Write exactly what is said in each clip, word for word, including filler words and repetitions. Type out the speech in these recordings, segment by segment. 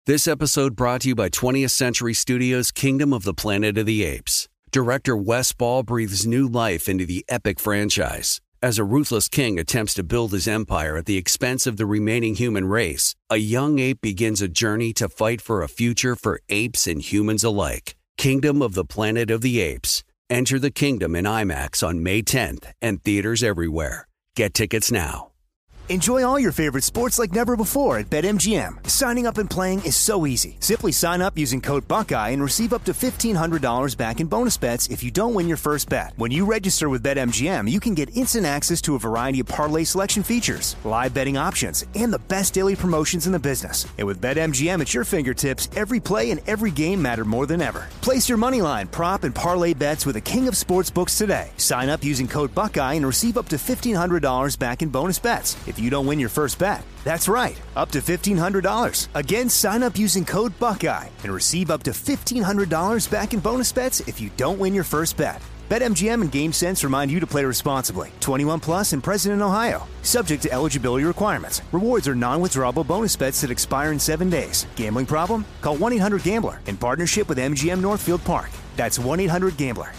This episode brought to you by twentieth Century Studios' Kingdom of the Planet of the Apes. Director Wes Ball breathes new life into the epic franchise. As a ruthless king attempts to build his empire at the expense of the remaining human race, a young ape begins a journey to fight for a future for apes and humans alike. Kingdom of the Planet of the Apes. Enter the kingdom in IMAX on May tenth and theaters everywhere. Get tickets now. Enjoy all your favorite sports like never before at BetMGM. Signing up and playing is so easy. Simply sign up using code Buckeye and receive up to fifteen hundred dollars back in bonus bets if you don't win your first bet. When you register with BetMGM, you can get instant access to a variety of parlay selection features, live betting options, and the best daily promotions in the business. And with BetMGM at your fingertips, every play and every game matter more than ever. Place your moneyline, prop, and parlay bets with the king of sportsbooks today. Sign up using code Buckeye and receive up to fifteen hundred dollars back in bonus bets if you don't win your first bet. That's right, up to fifteen hundred dollars. Again, sign up using code Buckeye and receive up to fifteen hundred dollars back in bonus bets if you don't win your first bet. BetMGM and GameSense remind you to play responsibly. twenty-one plus and present in Ohio. Subject to eligibility requirements. Rewards are non-withdrawable bonus bets that expire in seven days. Gambling problem? Call one eight hundred gambler in partnership with M G M Northfield Park. That's one eight hundred gambler.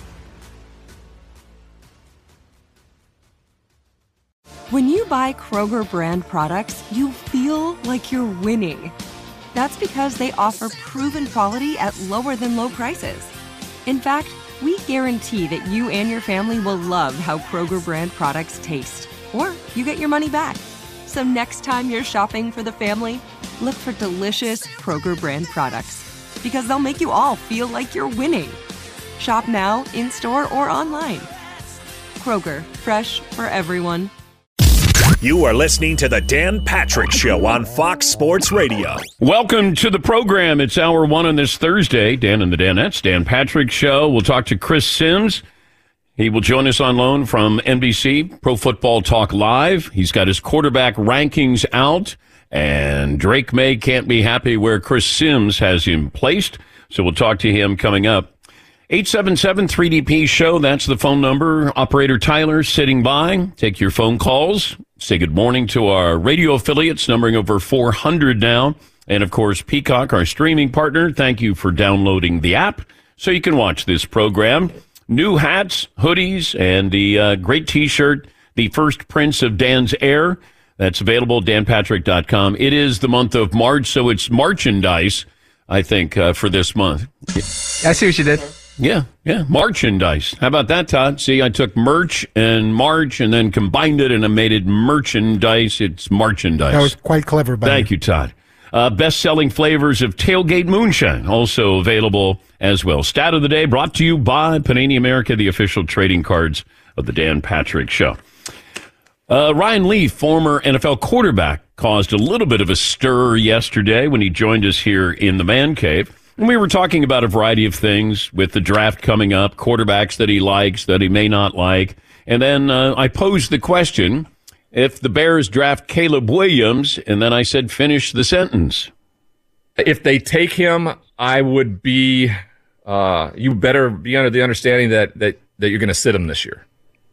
When you buy Kroger brand products, you feel like you're winning. That's because they offer proven quality at lower than low prices. In fact, we guarantee that you and your family will love how Kroger brand products taste, or you get your money back. So next time you're shopping for the family, look for delicious Kroger brand products, because they'll make you all feel like you're winning. Shop now, in-store, or online. Kroger, fresh for everyone. You are listening to the Dan Patrick Show on Fox Sports Radio. Welcome to the program. It's hour one on this Thursday. Dan and the Danettes, Dan Patrick Show. We'll talk to Chris Sims. He will join us on loan from N B C, Pro Football Talk Live. He's got his quarterback rankings out, and Drake May can't be happy where Chris Sims has him placed. So we'll talk to him coming up. eight seven seven three D P show, that's the phone number. Operator Tyler sitting by. Take your phone calls. Say good morning to our radio affiliates, numbering over four hundred now. And, of course, Peacock, our streaming partner. Thank you for downloading the app so you can watch this program. New hats, hoodies, and the uh, great T-shirt, The First Prince of Dan's Air. That's available at dan patrick dot com. It is the month of March, so it's merchandise, I think, uh, for this month. I see what you did. Yeah, yeah, merchandise. How about that, Todd? See, I took merch and March and then combined it and I made it merchandise. It's merchandise. That was quite clever by Thank you, Todd. Uh, best-selling flavors of Tailgate Moonshine, also available as well. Stat of the day brought to you by Panini America, the official trading cards of the Dan Patrick Show. Uh, Ryan Leaf, former N F L quarterback, caused a little bit of a stir yesterday when he joined us here in the Man Cave. And we were talking about a variety of things with the draft coming up, quarterbacks that he likes, that he may not like. And then uh, I posed the question, if the Bears draft Caleb Williams, and then I said, finish the sentence. If they take him, I would be, uh, you better be under the understanding that, that, that you're going to sit him this year.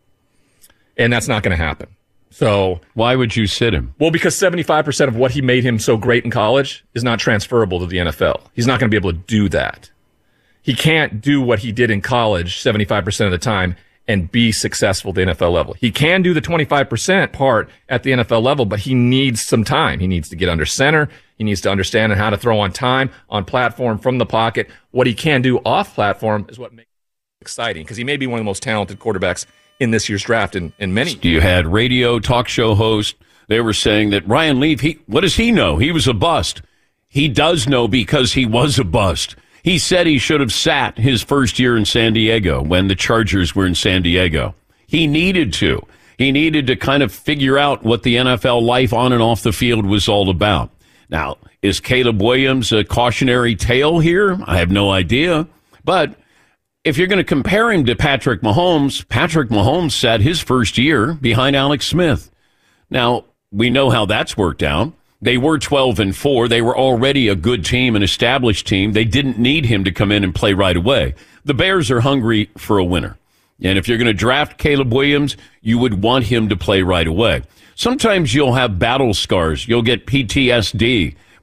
And that's not going to happen. So why would you sit him? Well, because seventy-five percent of what he made him so great in college is not transferable to the N F L. He's not going to be able to do that. He can't do what he did in college seventy-five percent of the time and be successful at the N F L level. He can do the twenty-five percent part at the N F L level, but he needs some time. He needs to get under center. He needs to understand how to throw on time, on platform, from the pocket. What he can do off platform is what makes it exciting, because he may be one of the most talented quarterbacks in this year's draft in, in many. You had radio talk show host. They were saying that Ryan Leaf, he, what does he know? He was a bust. He does know because he was a bust. He said he should have sat his first year in San Diego when the Chargers were in San Diego. He needed to. He needed to kind of figure out what the N F L life on and off the field was all about. Now, is Caleb Williams a cautionary tale here? I have no idea. But if you're going to compare him to Patrick Mahomes, Patrick Mahomes sat his first year behind Alex Smith. Now, we know how that's worked out. They were twelve and four. They were already a good team, an established team. They didn't need him to come in and play right away. The Bears are hungry for a winner. And if you're going to draft Caleb Williams, you would want him to play right away. Sometimes you'll have battle scars. You'll get P T S D.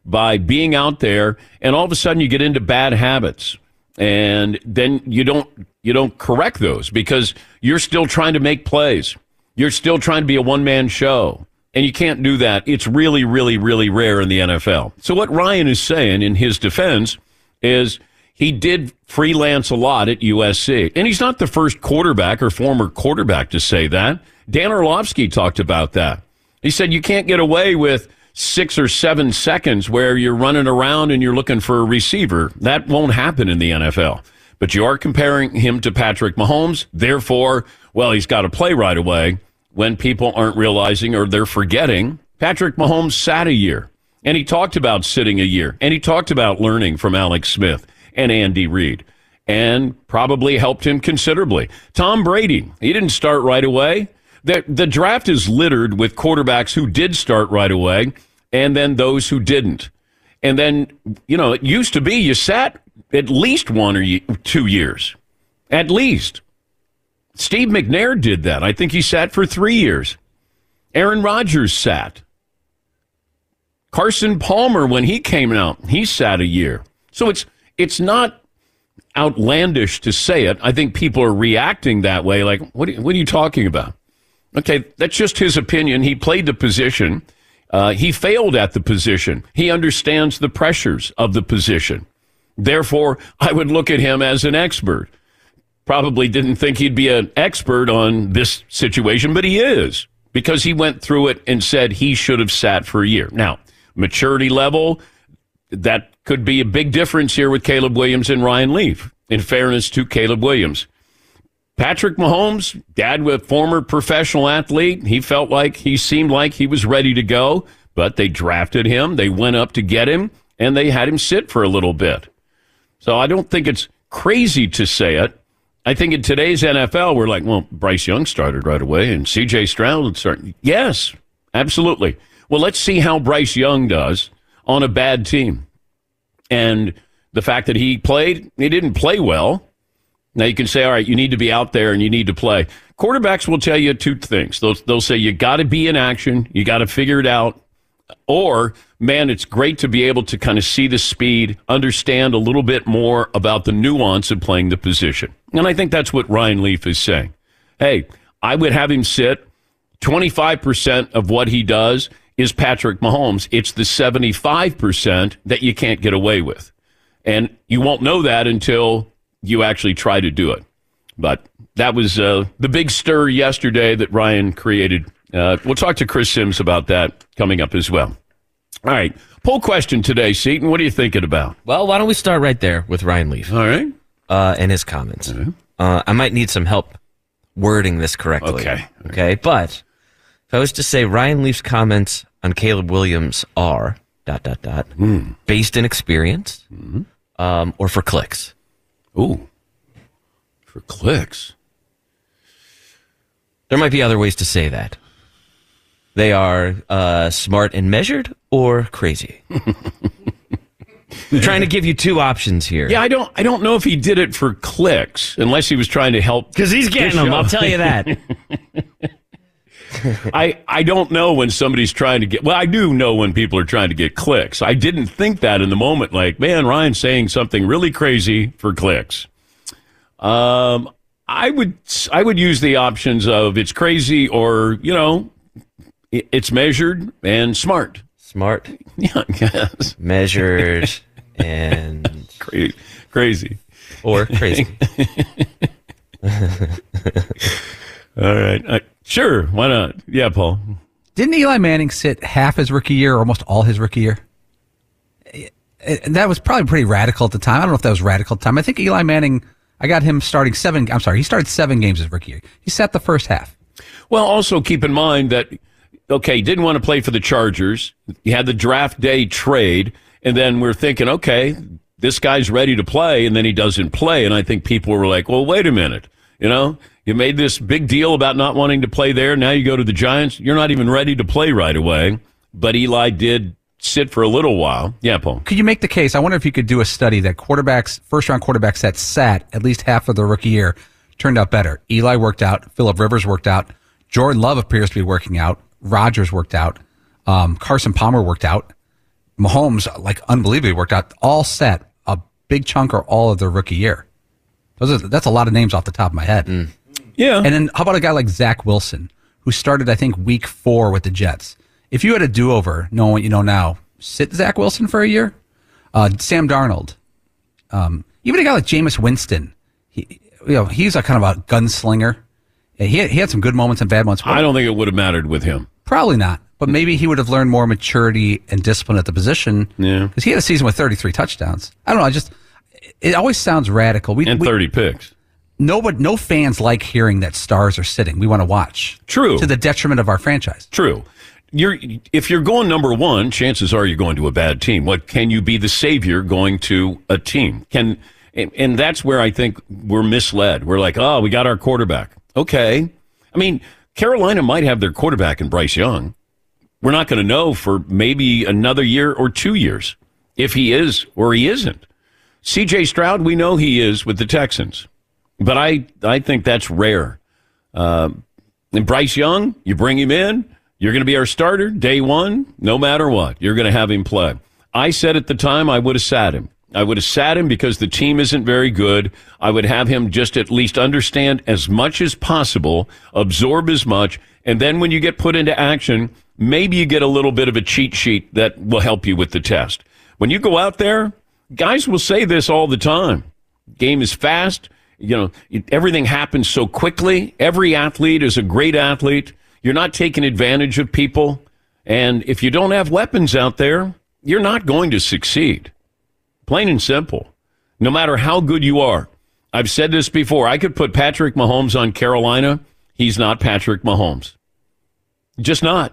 by being out there, and all of a sudden you get into bad habits, and then you don't you don't correct those because you're still trying to make plays. You're still trying to be a one-man show, and you can't do that. It's really, really, really rare in the N F L. So what Ryan is saying in his defense is he did freelance a lot at U S C, and he's not the first quarterback or former quarterback to say that. Dan Orlovsky talked about that. He said you can't get away with six or seven seconds where you're running around and you're looking for a receiver. That won't happen in the N F L. But you are comparing him to Patrick Mahomes. Therefore, well, he's got to play right away when people aren't realizing or they're forgetting. Patrick Mahomes sat a year, and he talked about sitting a year, and he talked about learning from Alex Smith and Andy Reid, and probably helped him considerably. Tom Brady, he didn't start right away. The, the draft is littered with quarterbacks who did start right away, and then those who didn't. And then, you know, it used to be you sat at least one or two years. At least. Steve McNair did that. I think he sat for three years. Aaron Rodgers sat. Carson Palmer, when he came out, he sat a year. So it's it's not outlandish to say it. I think people are reacting that way, like, what, what are you talking about? Okay, that's just his opinion. He played the position. Uh, he failed at the position. He understands the pressures of the position. Therefore, I would look at him as an expert. Probably didn't think he'd be an expert on this situation, but he is, because he went through it and said he should have sat for a year. Now, maturity level, that could be a big difference here with Caleb Williams and Ryan Leaf, in fairness to Caleb Williams. Patrick Mahomes, dad with former professional athlete, he felt like he seemed like he was ready to go, but they drafted him, they went up to get him, and they had him sit for a little bit. So I don't think it's crazy to say it. I think in today's N F L, we're like, well, Bryce Young started right away, and C J Stroud started. Yes, absolutely. Well, let's see how Bryce Young does on a bad team. And the fact that he played, he didn't play well. Now you can say, all right, you need to be out there and you need to play. Quarterbacks will tell you two things. They'll, they'll say you got to be in action, you got to figure it out, or, man, it's great to be able to kind of see the speed, understand a little bit more about the nuance of playing the position. And I think that's what Ryan Leaf is saying. Hey, I would have him sit. twenty-five percent of what he does is Patrick Mahomes. It's the seventy-five percent that you can't get away with. And you won't know that until you actually try to do it. But that was uh, the big stir yesterday that Ryan created. Uh, we'll talk to Chris Sims about that coming up as well. All right. Poll question today, Seton. What are you thinking about? Well, why don't we start right there with Ryan Leaf? All right. Uh, and his comments. Mm-hmm. Uh, I might need some help wording this correctly. Okay. Okay. But if I was to say Ryan Leaf's comments on Caleb Williams are dot, dot, dot, mm. based in experience mm-hmm. um, or for clicks. Ooh. For clicks. There might be other ways to say that. They are uh, smart and measured or crazy. I'm trying to give you two options here. Yeah, I don't I don't know if he did it for clicks, unless he was trying to help. Because he's getting them, I'll tell you that. I, I don't know when somebody's trying to get... Well, I do know when people are trying to get clicks. I didn't think that in the moment. Like, man, Ryan's saying something really crazy for clicks. Um, I would I would use the options of it's crazy or, you know, it's measured and smart. Smart. Yeah, yes. Measured and... Crazy. Crazy. Or crazy. All right. Uh, sure. Why not? Yeah, Paul. Didn't Eli Manning sit half his rookie year or almost all his rookie year? And that was probably pretty radical at the time. I don't know if that was radical at the time. I think Eli Manning, I got him starting seven. I'm sorry. He started seven games his rookie year. He sat the first half. Well, also keep in mind that, okay, didn't want to play for the Chargers. He had the draft day trade. And then we're thinking, okay, this guy's ready to play. And then he doesn't play. And I think people were like, well, wait a minute. You know, you made this big deal about not wanting to play there. Now you go to the Giants. You're not even ready to play right away. But Eli did sit for a little while. Yeah, Paul. Could you make the case? I wonder if you could do a study that quarterbacks, first-round quarterbacks that sat at least half of their rookie year turned out better. Eli worked out. Phillip Rivers worked out. Jordan Love appears to be working out. Rodgers worked out. Um, Carson Palmer worked out. Mahomes, like, unbelievably worked out, all set a big chunk or all of their rookie year. Those are, that's a lot of names off the top of my head. Mm. Yeah. And then how about a guy like Zach Wilson, who started, I think, week four with the Jets? If you had a do-over, knowing what you know now, sit Zach Wilson for a year? Uh, Sam Darnold. Um, even a guy like Jameis Winston. He, you know, he's a kind of a gunslinger. He had, he had some good moments and bad moments. I don't think it would have mattered with him. Probably not. But maybe he would have learned more maturity and discipline at the position. Yeah. Because he had a season with thirty-three touchdowns. I don't know. I just, it always sounds radical. We, and we, thirty picks. No, but no fans like hearing that stars are sitting. We want to watch. True. To the detriment of our franchise. True. You're if you're going number one, chances are you're going to a bad team. What can you be the savior going to a team? Can and, and that's where I think we're misled. We're like, oh, we got our quarterback. Okay. I mean, Carolina might have their quarterback in Bryce Young. We're not going to know for maybe another year or two years if he is or he isn't. C J Stroud, we know he is with the Texans. But I, I think that's rare. Uh, and Bryce Young, you bring him in, you're going to be our starter day one, no matter what. You're going to have him play. I said at the time I would have sat him. I would have sat him because the team isn't very good. I would have him just at least understand as much as possible, absorb as much, and then when you get put into action, maybe you get a little bit of a cheat sheet that will help you with the test. When you go out there, guys will say this all the time. Game is fast. You know, everything happens so quickly. Every athlete is a great athlete. You're not taking advantage of people. And if you don't have weapons out there, you're not going to succeed. Plain and simple. No matter how good you are. I've said this before. I could put Patrick Mahomes on Carolina. He's not Patrick Mahomes. Just not.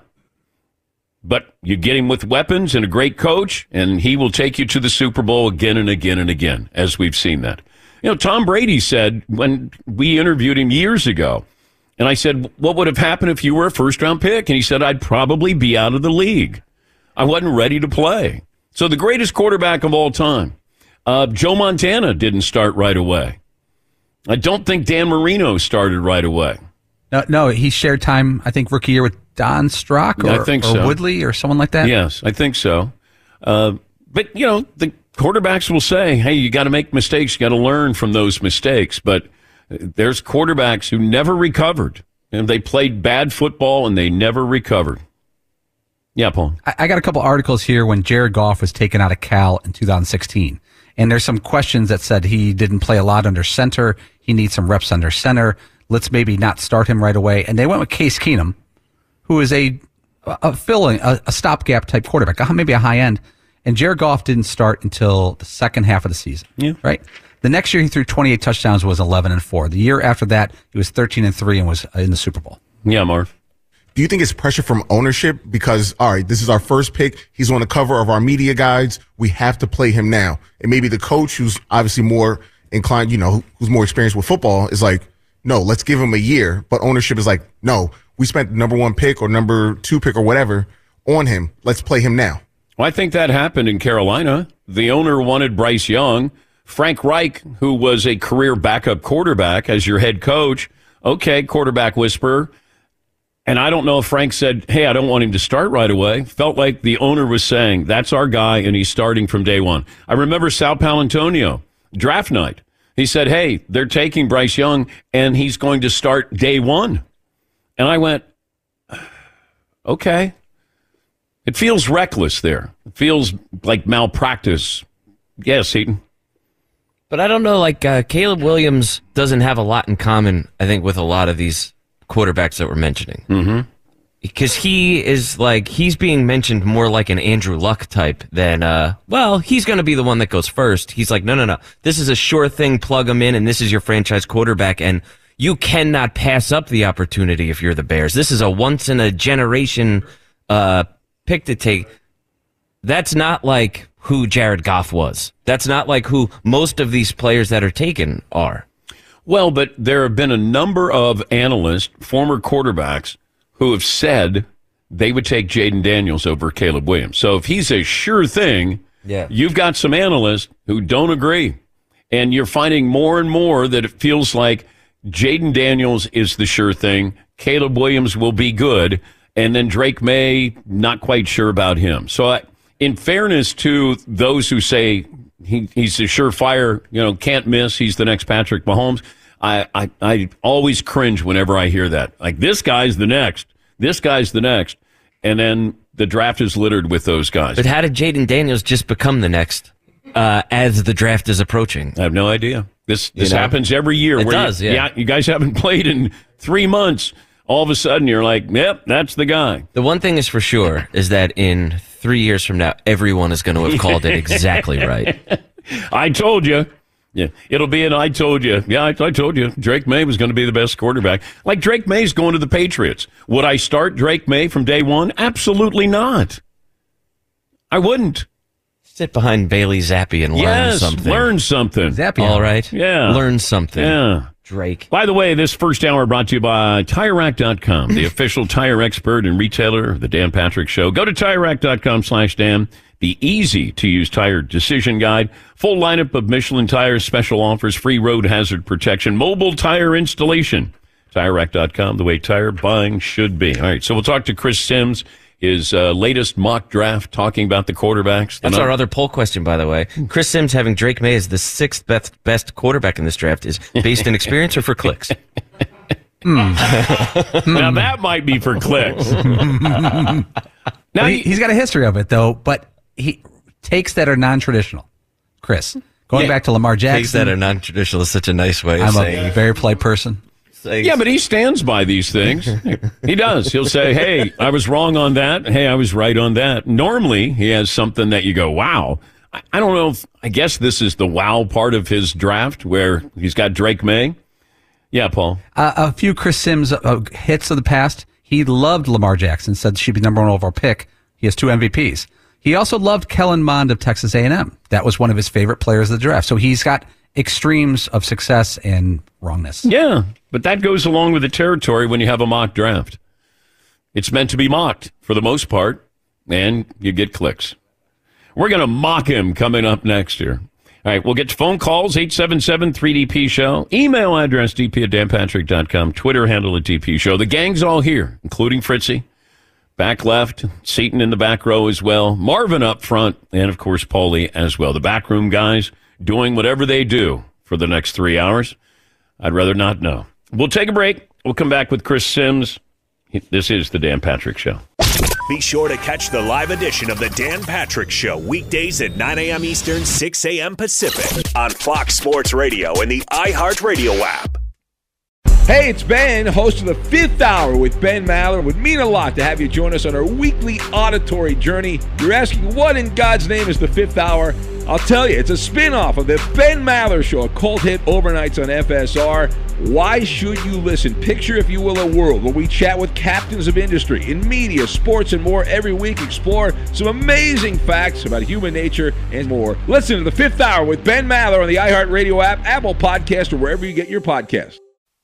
But you get him with weapons and a great coach, and he will take you to the Super Bowl again and again and again, as we've seen that. You know, Tom Brady said when we interviewed him years ago, and I said, what would have happened if you were a first-round pick? And he said, I'd probably be out of the league. I wasn't ready to play. So the greatest quarterback of all time. Uh, Joe Montana didn't start right away. I don't think Dan Marino started right away. No, no, he shared time, I think, rookie year with Don Strock or, I think or so. Woodley or someone like that. Yes, I think so. Uh, but, you know, the quarterbacks will say, hey, you got to make mistakes. You got to learn from those mistakes. But there's quarterbacks who never recovered. And they played bad football and they never recovered. Yeah, Paul. I, I got a couple articles here when Jared Goff was taken out of Cal in two thousand sixteen. And there's some questions that said he didn't play a lot under center. He needs some reps under center. Let's maybe not start him right away. And they went with Case Keenum, who is a a filling, a, a stopgap type quarterback, maybe a high end. And Jared Goff didn't start until the second half of the season. Yeah. Right. The next year he threw twenty-eight touchdowns, was eleven and four. The year after that, he was thirteen and three and was in the Super Bowl. Yeah, Marv. Do you think it's pressure from ownership? Because, all right, this is our first pick. He's on the cover of our media guides. We have to play him now. And maybe the coach, who's obviously more inclined, you know, who's more experienced with football, is like, no, let's give him a year. But ownership is like, no, we spent the number one pick or number two pick or whatever on him. Let's play him now. Well, I think that happened in Carolina. The owner wanted Bryce Young. Frank Reich, who was a career backup quarterback as your head coach, okay, quarterback whisperer. And I don't know if Frank said, hey, I don't want him to start right away. Felt like the owner was saying, that's our guy, and he's starting from day one. I remember Sal Palantonio, draft night. He said, hey, they're taking Bryce Young, and he's going to start day one. And I went, okay. It feels reckless there. It feels like malpractice. Yes, Heaton. But I don't know, like, uh, Caleb Williams doesn't have a lot in common, I think, with a lot of these quarterbacks that we're mentioning. Mm-hmm. Because he is like, he's being mentioned more like an Andrew Luck type than, uh, well, he's going to be the one that goes first. He's like, no, no, no. This is a sure thing. Plug him in, and this is your franchise quarterback, and you cannot pass up the opportunity if you're the Bears. This is a once-in-a-generation uh, pick to take. That's not like who Jared Goff was. That's not like who most of these players that are taken are. Well, but there have been a number of analysts, former quarterbacks, who have said they would take Jaden Daniels over Caleb Williams. So if he's a sure thing, yeah. You've got some analysts who don't agree. And you're finding more and more that it feels like Jaden Daniels is the sure thing, Caleb Williams will be good, and then Drake May, not quite sure about him. So I, in fairness to those who say he, he's a surefire, you know, can't miss, he's the next Patrick Mahomes, I, I, I always cringe whenever I hear that. Like, this guy's the next. This guy's the next. And then the draft is littered with those guys. But how did Jaden Daniels just become the next uh, as the draft is approaching? I have no idea. This this You know? happens every year. It where does, you, yeah. You guys haven't played in three months. All of a sudden, you're like, yep, that's the guy. The one thing is for sure is that in three years from now, everyone is going to have called it exactly right. I told you. Yeah, it'll be an I told you. Yeah, I, I told you. Drake May was going to be the best quarterback. Like, Drake May's going to the Patriots. Would I start Drake May from day one? Absolutely not. I wouldn't. Sit behind Bailey Zappi and learn yes, something. learn something. Zappy. All right. Yeah. Learn something. Yeah. Drake. By the way, this first hour brought to you by Tire Rack dot com, the official tire expert and retailer of the Dan Patrick Show. Go to Tire Rack dot com slash Dan, the easy-to-use tire decision guide, full lineup of Michelin tires, special offers, free road hazard protection, mobile tire installation. Tire Rack dot com, the way tire buying should be. All right, so we'll talk to Chris Sims, his uh, latest mock draft, talking about the quarterbacks. That's our other poll question, by the way. Chris Sims having Drake May as the sixth best, best quarterback in this draft is based in experience or for clicks? Now, that might be for clicks. now Well, he, he's got a history of it, though, but he takes that are non-traditional. Chris, going Yeah. back to Lamar Jackson. Takes that are non-traditional is such a nice way of I'm saying a it. very polite person. Yeah, but he stands by these things. He does. He'll say, hey, I was wrong on that. Hey, I was right on that. Normally, he has something that you go, wow. I, I don't know if, I guess this is the wow part of his draft where he's got Drake May. Yeah, Paul. Uh, a few Chris Sims uh, hits of the past. He loved Lamar Jackson, said she'd be number one overall pick. He has two M V Ps. He also loved Kellen Mond of Texas A and M. That was one of his favorite players of the draft. So he's got extremes of success and wrongness. Yeah, but that goes along with the territory when you have a mock draft. It's meant to be mocked for the most part, and you get clicks. We're going to mock him coming up next year. All right, we'll get to phone calls, eight seven seven three D P show. Email address, d p at dan patrick dot com. Twitter handle at D P show. The gang's all here, including Fritzy. Back left, Seton in the back row as well. Marvin up front, and, of course, Paulie as well. The backroom guys doing whatever they do for the next three hours. I'd rather not know. We'll take a break. We'll come back with Chris Sims. This is the Dan Patrick Show. Be sure to catch the live edition of the Dan Patrick Show weekdays at nine a.m. Eastern, six a.m. Pacific on Fox Sports Radio and the iHeartRadio app. Hey, it's Ben, host of the Fifth Hour with Ben Maller. It would mean a lot to have you join us on our weekly auditory journey. You're asking, what in God's name is the Fifth Hour? I'll tell you, it's a spin-off of the Ben Maller Show, a cult hit overnights on F S R. Why should you listen? Picture, if you will, a world where we chat with captains of industry in media, sports, and more every week. Explore some amazing facts about human nature and more. Listen to the Fifth Hour with Ben Maller on the iHeartRadio app, Apple Podcast, or wherever you get your podcasts.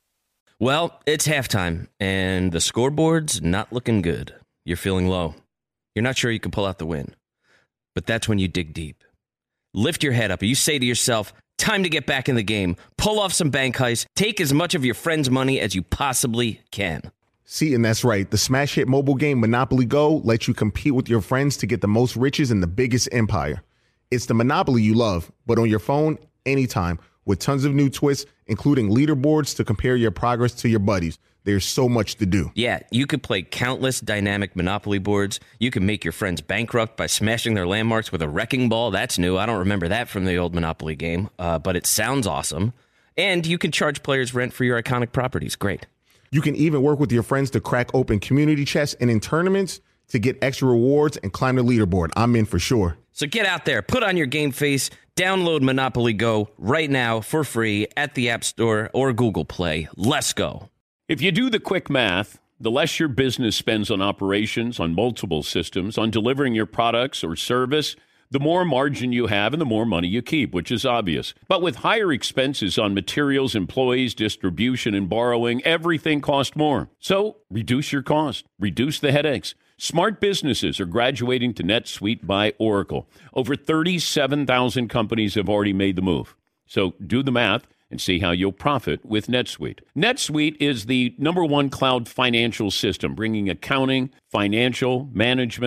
Well, it's halftime, and the scoreboard's not looking good. You're feeling low. You're not sure you can pull out the win. But that's when you dig deep. Lift your head up, and you say to yourself, time to get back in the game. Pull off some bank heists. Take as much of your friend's money as you possibly can. See, and that's right. The smash hit mobile game Monopoly Go lets you compete with your friends to get the most riches in the biggest empire. It's the Monopoly you love, but on your phone, anytime, with tons of new twists, including leaderboards to compare your progress to your buddies. There's so much to do. Yeah, you could play countless dynamic Monopoly boards. You can make your friends bankrupt by smashing their landmarks with a wrecking ball. That's new. I don't remember that from the old Monopoly game, uh, but it sounds awesome. And you can charge players rent for your iconic properties. Great. You can even work with your friends to crack open community chests and in tournaments to get extra rewards and climb the leaderboard. I'm in for sure. So get out there, put on your game face, download Monopoly Go right now for free at the App Store or Google Play. Let's go. If you do the quick math, the less your business spends on operations, on multiple systems, on delivering your products or service, the more margin you have and the more money you keep, which is obvious. But with higher expenses on materials, employees, distribution, and borrowing, everything costs more. So reduce your cost, reduce the headaches. Smart businesses are graduating to NetSuite by Oracle. Over thirty-seven thousand companies have already made the move. So do the math and see how you'll profit with NetSuite. NetSuite is the number one cloud financial system, bringing accounting, financial, management,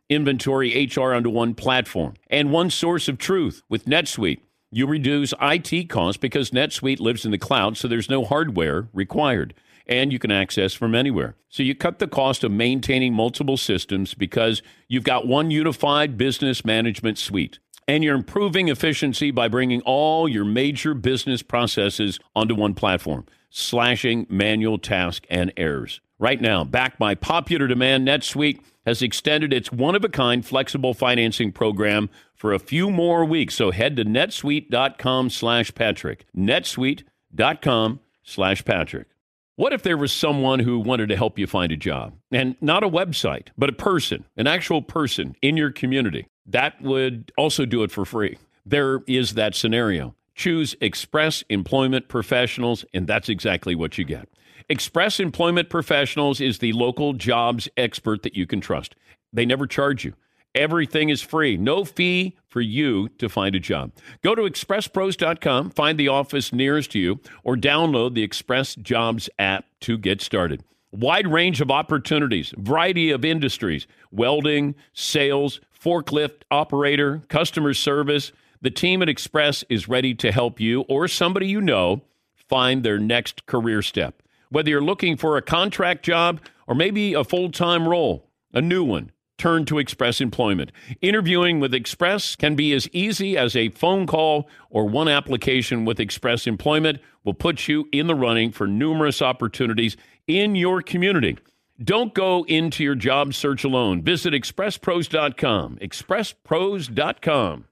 inventory, H R onto one platform, and one source of truth. With NetSuite, you reduce I T costs because NetSuite lives in the cloud, so there's no hardware required, and you can access from anywhere. So you cut the cost of maintaining multiple systems because you've got one unified business management suite. And you're improving efficiency by bringing all your major business processes onto one platform, slashing manual tasks and errors. Right now, backed by popular demand, NetSuite has extended its one-of-a-kind flexible financing program for a few more weeks. So head to netsuite.com slash Patrick. netsuite.com slash Patrick. What if there was someone who wanted to help you find a job? And not a website, but a person, an actual person in your community. That would also do it for free. There is that scenario. Choose Express Employment Professionals, and that's exactly what you get. Express Employment Professionals is the local jobs expert that you can trust. They never charge you. Everything is free. No fee for you to find a job. Go to express pros dot com, find the office nearest you, or download the Express Jobs app to get started. Wide range of opportunities, variety of industries, welding, sales, forklift operator, customer service. The team at Express is ready to help you or somebody you know find their next career step. Whether you're looking for a contract job or maybe a full-time role, a new one, turn to Express Employment. Interviewing with Express can be as easy as a phone call, or one application with Express Employment will put you in the running for numerous opportunities in your community. Don't go into your job search alone. Visit express pros dot com. express pros dot com.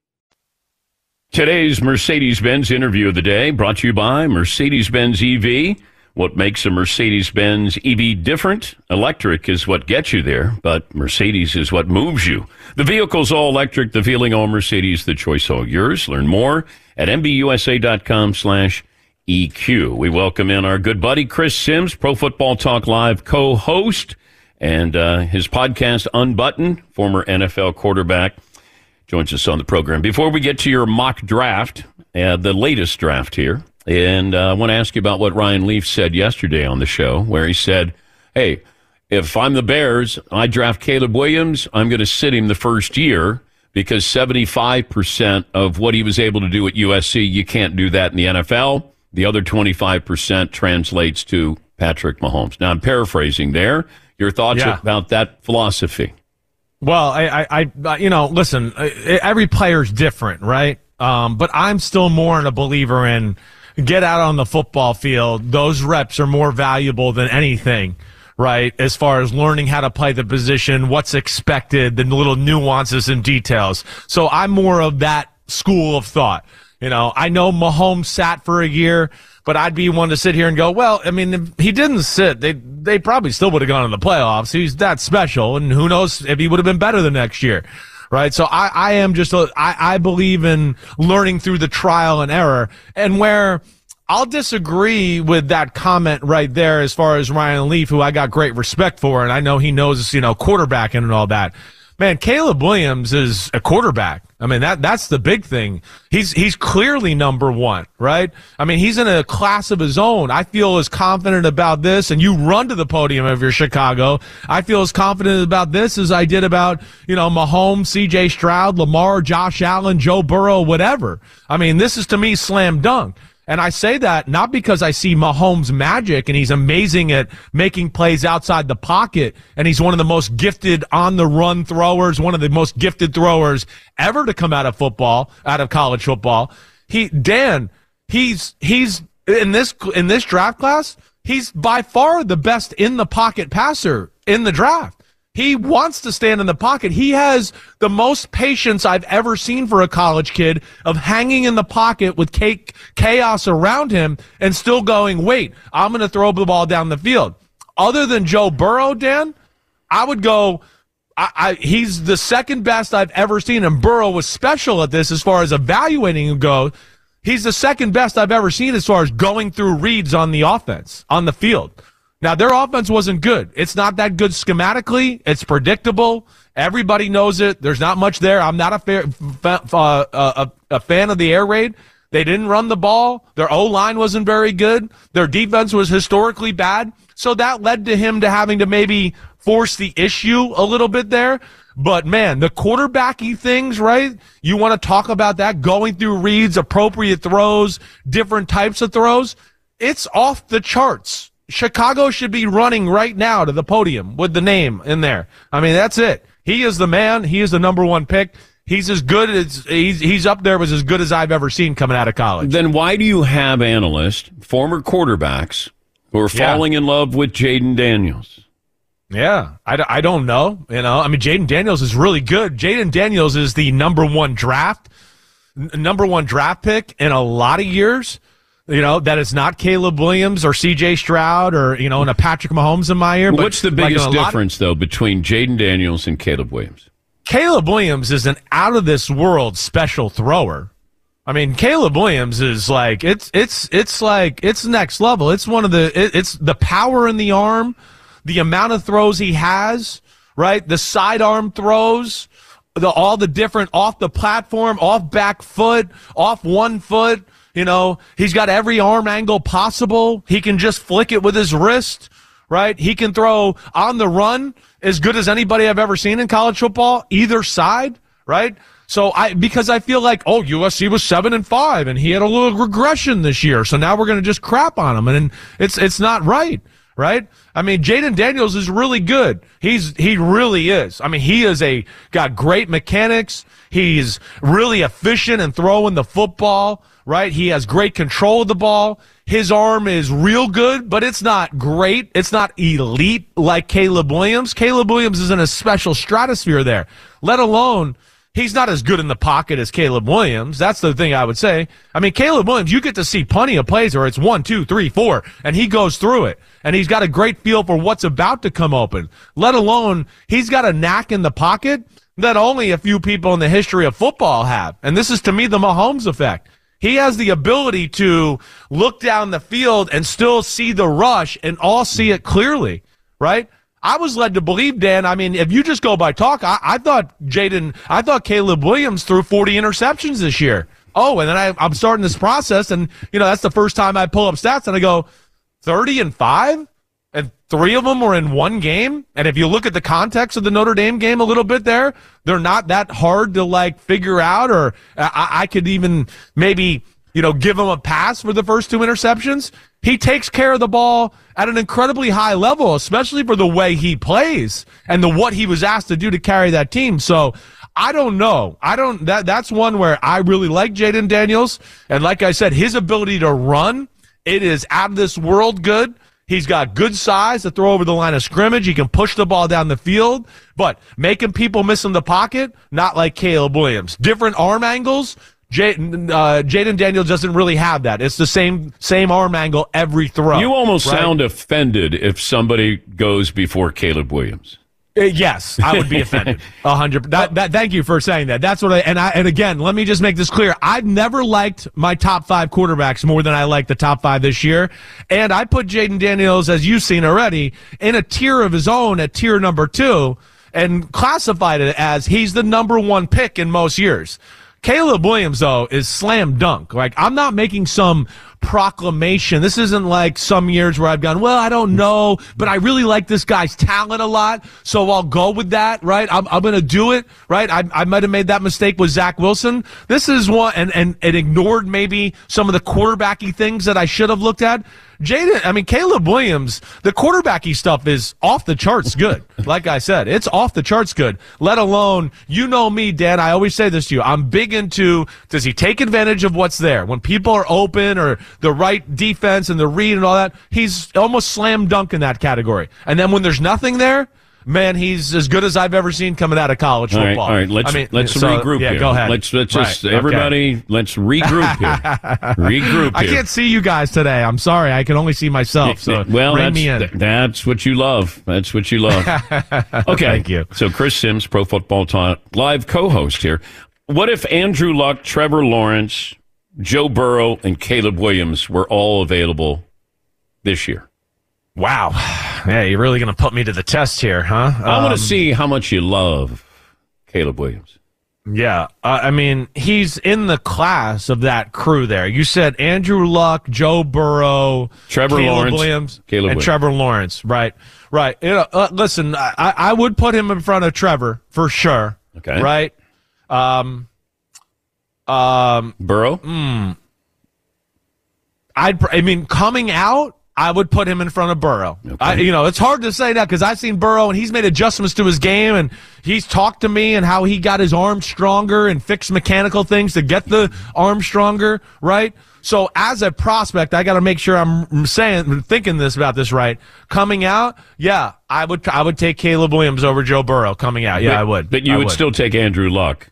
Today's Mercedes-Benz interview of the day brought to you by Mercedes-Benz E V. What makes a Mercedes-Benz E V different? Electric is what gets you there, but Mercedes is what moves you. The vehicle's all electric, the feeling all Mercedes, the choice all yours. Learn more at mbusa.com slash EQ. We welcome in our good buddy Chris Sims, Pro Football Talk Live co-host, and uh, his podcast Unbuttoned, former N F L quarterback, joins us on the program. Before we get to your mock draft, uh, the latest draft here, and uh, I want to ask you about what Ryan Leaf said yesterday on the show, where he said, hey, if I'm the Bears, I draft Caleb Williams, I'm going to sit him the first year because seventy-five percent of what he was able to do at U S C, you can't do that in the N F L. The other twenty-five percent translates to Patrick Mahomes. Now, I'm paraphrasing there. Your thoughts yeah. about that philosophy? Well, I, I, I, you know, listen, every player's different, right? Um, but I'm still more in a believer in get out on the football field. Those reps are more valuable than anything, right? As far as learning how to play the position, what's expected, the little nuances and details. So I'm more of that school of thought. You know, I know Mahomes sat for a year, but I'd be one to sit here and go, well, I mean, if he didn't sit, they they probably still would have gone in the playoffs. He's that special, and who knows if he would have been better the next year, right? So I, I am just, a, I, I believe in learning through the trial and error, and where I'll disagree with that comment right there as far as Ryan Leaf, who I got great respect for, and I know he knows, you know, quarterbacking and all that. Man, Caleb Williams is a quarterback. I mean, that that's the big thing. He's he's clearly number one, right? I mean, he's in a class of his own. I feel as confident about this, and you run to the podium if you're Chicago. I feel as confident about this as I did about, you know, Mahomes, C J Stroud, Lamar, Josh Allen, Joe Burrow, whatever. I mean, this is to me slam dunk. And I say that not because I see Mahomes' magic and he's amazing at making plays outside the pocket and he's one of the most gifted on-the-run throwers, one of the most gifted throwers ever to come out of football, out of college football. He, Dan, he's he's in this in this draft class, he's by far the best in-the-pocket passer in the draft. He wants to stand in the pocket. He has the most patience I've ever seen for a college kid of hanging in the pocket with chaos around him and still going, wait, I'm going to throw the ball down the field. Other than Joe Burrow, Dan, I would go, I, I, he's the second best I've ever seen, and Burrow was special at this as far as evaluating him go. He's the second best I've ever seen as far as going through reads on the offense, on the field. Now, their offense wasn't good. It's not that good schematically. It's predictable. Everybody knows it. There's not much there. I'm not a, fair, uh, a, a fan of the air raid. They didn't run the ball. Their O-line wasn't very good. Their defense was historically bad. So that led to him to having to maybe force the issue a little bit there. But, man, the quarterbacky things, right? You want to talk about that, going through reads, appropriate throws, different types of throws. It's off the charts. Chicago should be running right now to the podium with the name in there. I mean, that's it. He is the man. He is the number one pick. He's as good as he's he's up there was as good as I've ever seen coming out of college. Then why do you have analysts, former quarterbacks, who are falling yeah. in love with Jayden Daniels? Yeah, I, I don't know. You know, I mean, Jayden Daniels is really good. Jayden Daniels is the number one draft, n- number one draft pick in a lot of years. You know, that is not Caleb Williams or C J Stroud or, you know, and a Patrick Mahomes in my ear. But what's the biggest like difference, of, though, between Jayden Daniels and Caleb Williams? Caleb Williams is an out-of-this-world special thrower. I mean, Caleb Williams is like, it's it's it's like, it's next level. It's one of the, it, it's the power in the arm, the amount of throws he has, right? The sidearm throws, the all the different off the platform, off back foot, off one foot. You know, he's got every arm angle possible. He can just flick it with his wrist, right? He can throw on the run as good as anybody I've ever seen in college football, either side, right? So I, because I feel like, oh, U S C was seven and five and he had a little regression this year. So now we're going to just crap on him. And it's, it's not right, right? I mean, Jayden Daniels is really good. He's, he really is. I mean, he is a, got great mechanics. He's really efficient in throwing the football, right? He has great control of the ball. His arm is real good, but it's not great. It's not elite like Caleb Williams. Caleb Williams is in a special stratosphere there, let alone he's not as good in the pocket as Caleb Williams. That's the thing I would say. I mean, Caleb Williams, you get to see plenty of plays where it's one, two, three, four, and he goes through it. And he's got a great feel for what's about to come open, let alone he's got a knack in the pocket that only a few people in the history of football have. And this is, to me, the Mahomes effect. He has the ability to look down the field and still see the rush and all see it clearly, right? I was led to believe, Dan, I mean, if you just go by talk, I, I thought Jayden, I thought Caleb Williams threw forty interceptions this year. Oh, and then I, I'm starting this process, and, you know, that's the first time I pull up stats, and I go, thirty and five? And three of them were in one game. And if you look at the context of the Notre Dame game a little bit there, they're not that hard to, like, figure out, or I, I could even maybe, you know, give him a pass for the first two interceptions. He takes care of the ball at an incredibly high level, especially for the way he plays and the what he was asked to do to carry that team. So I don't know. I don't, that, that's one where I really like Jayden Daniels. And like I said, his ability to run, it is out of this world good. He's got good size to throw over the line of scrimmage. He can push the ball down the field, but making people miss in the pocket, not like Caleb Williams. Different arm angles. Jayden uh, Jayden Daniels doesn't really have that. It's the same same arm angle every throw. You almost right? sound offended if somebody goes before Caleb Williams. Uh, yes, I would be offended. A hundred. That, that. Thank you for saying that. That's what I and I and again, let me just make this clear. I've never liked my top five quarterbacks more than I like the top five this year, and I put Jayden Daniels, as you've seen already, in a tier of his own, at tier number two, and classified it as he's the number one pick in most years. Caleb Williams, though, is slam dunk. Like, I'm not making some proclamation. This isn't like some years where I've gone, well, I don't know, but I really like this guy's talent a lot, so I'll go with that, right? I'm, I'm going to do it, right? I, I might have made that mistake with Zach Wilson. This is one, and, and it ignored maybe some of the quarterbacky things that I should have looked at. Jayden, I mean, Caleb Williams, the quarterbacky stuff is off the charts good. Like I said, it's off the charts good, let alone, you know me, Dan, I always say this to you. I'm big into, does he take advantage of what's there? When people are open or the right defense and the read and all that, he's almost slam dunk in that category. And then when there's nothing there, man, he's as good as I've ever seen coming out of college all football. Right, all right, let's I mean, let's so, regroup yeah, here. Go ahead. Let's let's just right, everybody. Okay. Let's regroup here. regroup. I here. can't see you guys today. I'm sorry. I can only see myself. So well, bring that's, me in. That's what you love. That's what you love. Okay, thank you. So Chris Sims, Pro Football Talk live co-host here. What if Andrew Luck, Trevor Lawrence, Joe Burrow, and Caleb Williams were all available this year? Wow. Yeah, you're really going to put me to the test here, huh? I want Um, to see how much you love Caleb Williams. Yeah, uh, I mean, he's in the class of that crew there. You said Andrew Luck, Joe Burrow, Trevor Caleb Lawrence, Williams, Caleb and Williams. Trevor Lawrence. Right, right. You know, uh, listen, I, I would put him in front of Trevor for sure. Okay. Right. Um. Um. Burrow. Mm, I'd. I mean, coming out, I would put him in front of Burrow. Okay. I, you know, it's hard to say that because I've seen Burrow and he's made adjustments to his game and he's talked to me and how he got his arm stronger and fixed mechanical things to get the arm stronger, right? So as a prospect, I got to make sure I'm saying, thinking this about this right. Coming out, yeah, I would, I would take Caleb Williams over Joe Burrow coming out. Yeah, but, I would. But you I would, would still take Andrew Luck.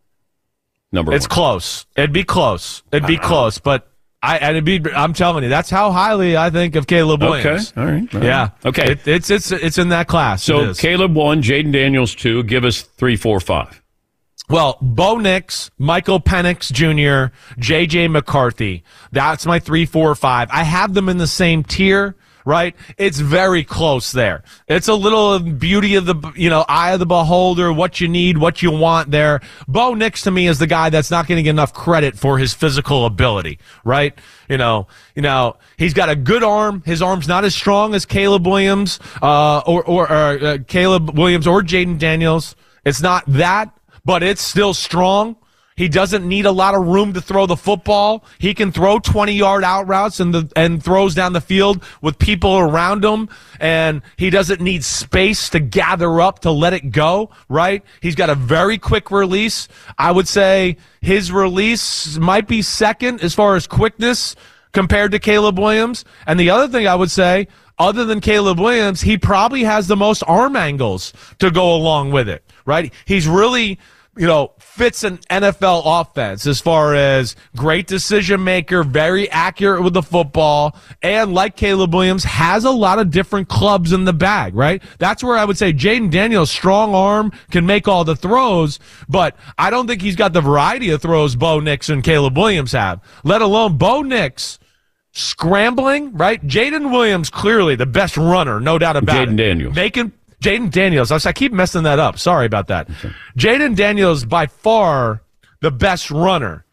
Number it's one. close. It'd be close. It'd be Uh-uh. close, but. I, and it'd be, I'm telling you, that's how highly I think of Caleb Williams. Okay, all right. All right. Yeah. Okay. It, it's it's it's in that class. It So is. Caleb one, Jaden Daniels two. Give us three, four, five. Well, Bo Nix, Michael Penix Junior, J J McCarthy. That's my three, four, five. I have them in the same tier, right? It's very close there. It's a little beauty of the, you know, eye of the beholder, what you need, what you want there. Bo Nix to me is the guy that's not getting enough credit for his physical ability, right? You know, you know, he's got a good arm. His arm's not as strong as Caleb Williams, uh, or, or, or uh, Caleb Williams or Jaden Daniels. It's not that, but it's still strong. He doesn't need a lot of room to throw the football. He can throw twenty-yard out routes and the and throws down the field with people around him, and he doesn't need space to gather up to let it go, right? He's got a very quick release. I would say his release might be second as far as quickness compared to Caleb Williams. And the other thing I would say, other than Caleb Williams, he probably has the most arm angles to go along with it, right? He's really, you know, fits an N F L offense as far as great decision maker, very accurate with the football, and like Caleb Williams, has a lot of different clubs in the bag, right? That's where I would say Jaden Daniels, strong arm, can make all the throws, but I don't think he's got the variety of throws Bo Nix and Caleb Williams have, let alone Bo Nix scrambling, right? Jaden Williams, clearly the best runner, no doubt about Jaden it. Daniels. Making Jaden Daniels. I keep messing that up. Sorry about that. Okay. Jaden Daniels, by far the best runner.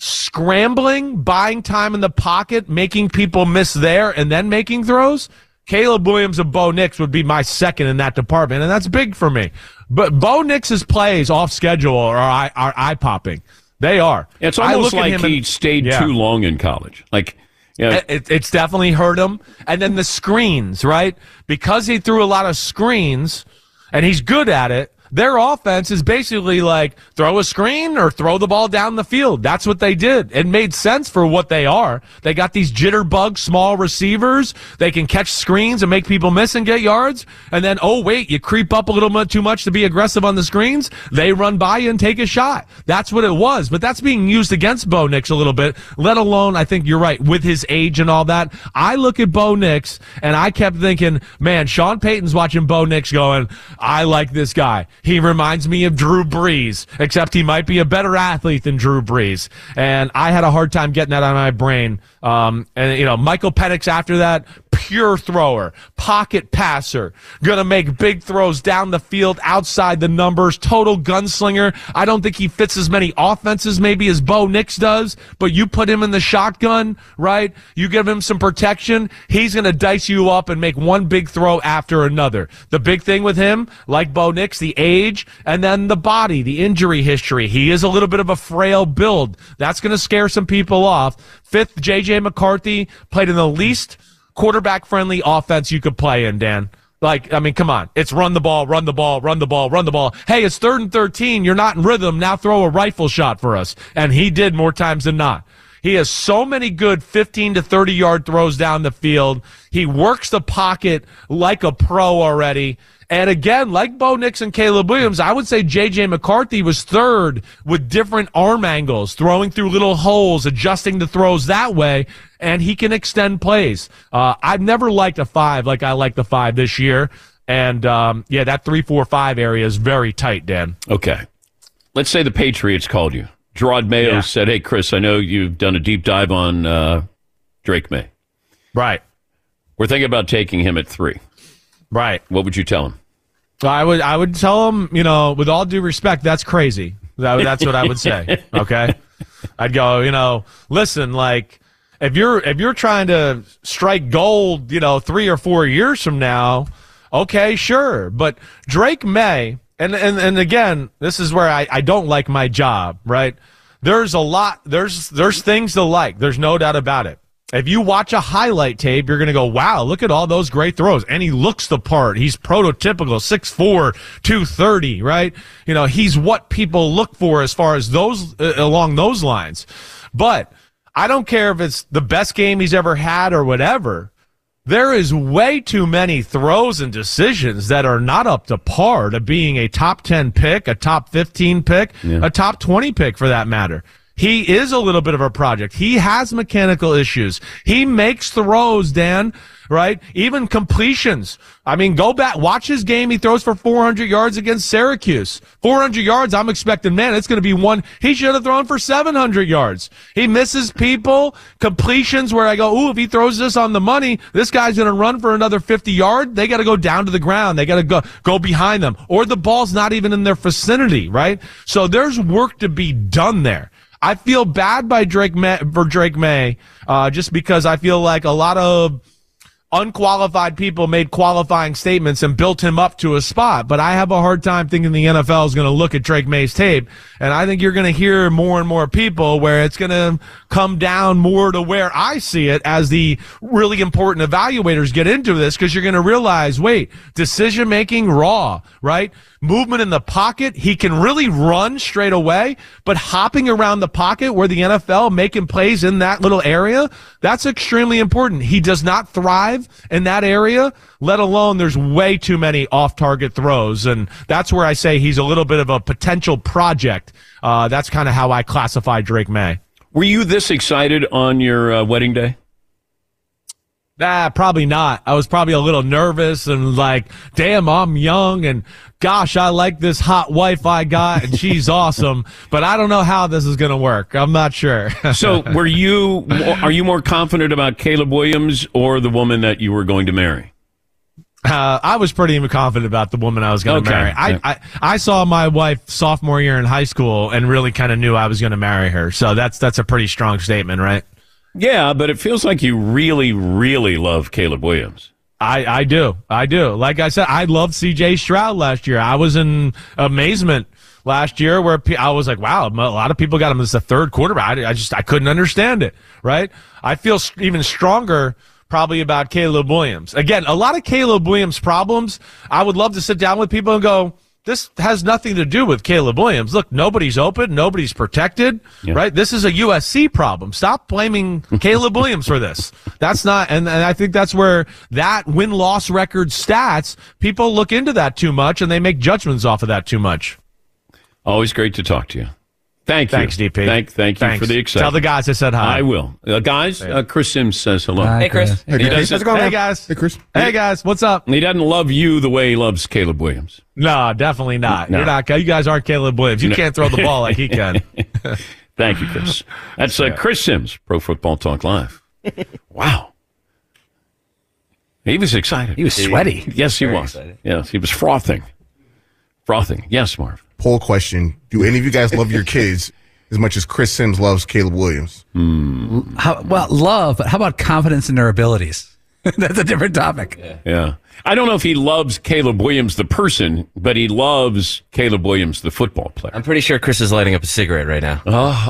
Scrambling, buying time in the pocket, making people miss there, and then making throws. Caleb Williams and Bo Nix would be my second in that department, and that's big for me. But Bo Nix's plays off schedule are, are, are eye-popping. They are. It's almost like he and, stayed yeah. too long in college. Like, yeah. It, it's definitely hurt him. And then the screens, right? Because he threw a lot of screens, and he's good at it, their offense is basically like throw a screen or throw the ball down the field. That's what they did. It made sense for what they are. They got these jitterbug small receivers. They can catch screens and make people miss and get yards. And then, oh, wait, you creep up a little bit too much to be aggressive on the screens. They run by you and take a shot. That's what it was. But that's being used against Bo Nix a little bit, let alone, I think you're right, with his age and all that. I look at Bo Nix, and I kept thinking, man, Sean Payton's watching Bo Nix going, I like this guy. He reminds me of Drew Brees, except he might be a better athlete than Drew Brees. And I had a hard time getting that out of my brain. Um, and, you know, Michael Penix after that, pure thrower, pocket passer, gonna make big throws down the field, outside the numbers, total gunslinger. I don't think he fits as many offenses maybe as Bo Nix does, but you put him in the shotgun, right? You give him some protection, he's gonna dice you up and make one big throw after another. The big thing with him, like Bo Nix, the age, and then the body, the injury history. He is a little bit of a frail build. That's gonna scare some people off. Fifth, J J McCarthy played in the least quarterback-friendly offense you could play in, Dan. Like, I mean, come on. It's run the ball, run the ball, run the ball, run the ball. Hey, it's third and thirteen. You're not in rhythm. Now throw a rifle shot for us. And he did more times than not. He has so many good fifteen to thirty-yard throws down the field. He works the pocket like a pro already. And again, like Bo Nix and Caleb Williams, I would say J J McCarthy was third with different arm angles, throwing through little holes, adjusting the throws that way, and he can extend plays. Uh, I've never liked a five like I like the five this year. And, um, yeah, that three, four, five area is very tight, Dan. Okay. Let's say the Patriots called you. Gerard Mayo Yeah. said, hey, Chris, I know you've done a deep dive on uh, Drake May. Right. We're thinking about taking him at three. Right. What would you tell him? I would I would tell him, you know, with all due respect, that's crazy. That, that's what I would say. Okay. I'd go, you know, listen, like if you're, if you're trying to strike gold, you know, three or four years from now, okay, sure. But Drake May, and, and, and again, this is where I, I don't like my job, right? There's a lot, there's, there's things to like. There's no doubt about it. If you watch a highlight tape, you're going to go, wow, look at all those great throws. And he looks the part. He's prototypical, six four, two thirty, right? You know, he's what people look for as far as those, uh, along those lines. But I don't care if it's the best game he's ever had or whatever. There is way too many throws and decisions that are not up to par to being a top ten pick, a top fifteen pick, yeah. a top twenty pick for that matter. He is a little bit of a project. He has mechanical issues. He makes throws, Dan, right? Even completions. I mean, go back, watch his game. He throws for four hundred yards against Syracuse. four hundred yards, I'm expecting, man, it's going to be one. He should have thrown for seven hundred yards. He misses people, completions where I go, ooh, if he throws this on the money, this guy's going to run for another fifty yards. They got to go down to the ground. They got to go, go behind them. Or the ball's not even in their vicinity, right? So there's work to be done there. I feel bad by Drake May, for Drake May, uh, just because I feel like a lot of unqualified people made qualifying statements and built him up to a spot. But I have a hard time thinking the N F L is going to look at Drake May's tape. And I think you're going to hear more and more people where it's going to come down more to where I see it as the really important evaluators get into this, because you're going to realize, wait, decision making raw, right? Movement in the pocket. He can really run straight away, but hopping around the pocket where the N F L making plays in that little area, that's extremely important. He does not thrive in that area, let alone there's way too many off-target throws. And that's where I say he's a little bit of a potential project. Uh, that's kind of how I classify Drake May. Were you this excited on your uh, wedding day? Nah, probably not. I was probably a little nervous and like, damn, I'm young and gosh, I like this hot wife I got and she's awesome, but I don't know how this is going to work. I'm not sure. So were you, are you more confident about Caleb Williams or the woman that you were going to marry? Uh, I was pretty confident about the woman I was going to Okay. marry. I, I, I saw my wife sophomore year in high school and really kind of knew I was going to marry her. So that's, that's a pretty strong statement, right? Yeah, but it feels like you really, really love Caleb Williams. I, I do. I do. Like I said, I loved C J Stroud last year. I was in amazement last year where I was like, wow, a lot of people got him as the third quarterback. I, I just, I couldn't understand it, right? I feel even stronger probably about Caleb Williams. Again, a lot of Caleb Williams problems, I would love to sit down with people and go, this has nothing to do with Caleb Williams. Look, nobody's open. Nobody's protected, yeah. right? This is a U S C problem. Stop blaming Caleb Williams for this. That's not, and, and I think that's where that win-loss record stats, people look into that too much and they make judgments off of that too much. Always great to talk to you. Thank you. Thanks, D P. Thank, thank you Thanks. for the excitement. Tell the guys I said hi. I will. Uh, guys, uh, Chris Sims says hello. Hi, Hey, Chris. Hey, He Chris. doesn't- How's it going, Hey, man? guys. Hey, Chris. Hey, guys. What's up? He doesn't love you the way he loves Caleb Williams. No, definitely not. No. You're not. You guys aren't Caleb Williams. You No. can't throw the ball like he can. Thank you, Chris. That's uh, Chris Sims, Pro Football Talk Live. Wow. He was excited. He was sweaty. Yes, he Very was. excited. Yes, he was frothing. Frothing. Yes, Marv. Poll question. Do any of you guys love your kids as much as Chris Sims loves Caleb Williams? How, well, love, but how about confidence in their abilities? That's a different topic. Yeah. Yeah. I don't know if he loves Caleb Williams, the person, but he loves Caleb Williams, the football player. I'm pretty sure Chris is lighting up a cigarette right now.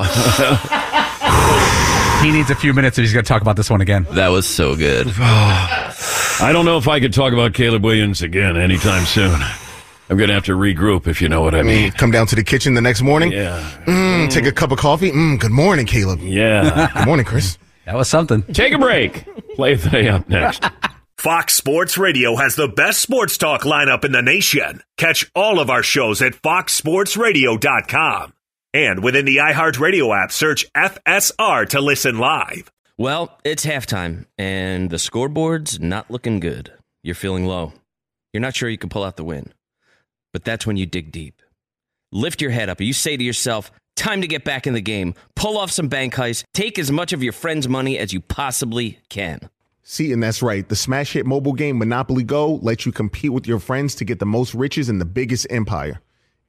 He needs a few minutes if he's going to talk about this one again. That was so good. I don't know if I could talk about Caleb Williams again anytime soon. I'm going to have to regroup, if you know what I mean. Come down to the kitchen the next morning. Yeah. Mm, take a cup of coffee. Mm, good morning, Caleb. Yeah. Good morning, Chris. That was something. Take a break. Play of the day up next. Fox Sports Radio has the best sports talk lineup in the nation. Catch all of our shows at fox sports radio dot com. And within the iHeartRadio app, search F S R to listen live. Well, it's halftime, and the scoreboard's not looking good. You're feeling low. You're not sure you can pull out the win. But that's when you dig deep. Lift your head up. You say to yourself, time to get back in the game. Pull off some bank heists. Take as much of your friend's money as you possibly can. See, and that's right. The smash hit mobile game Monopoly Go lets you compete with your friends to get the most riches in the biggest empire.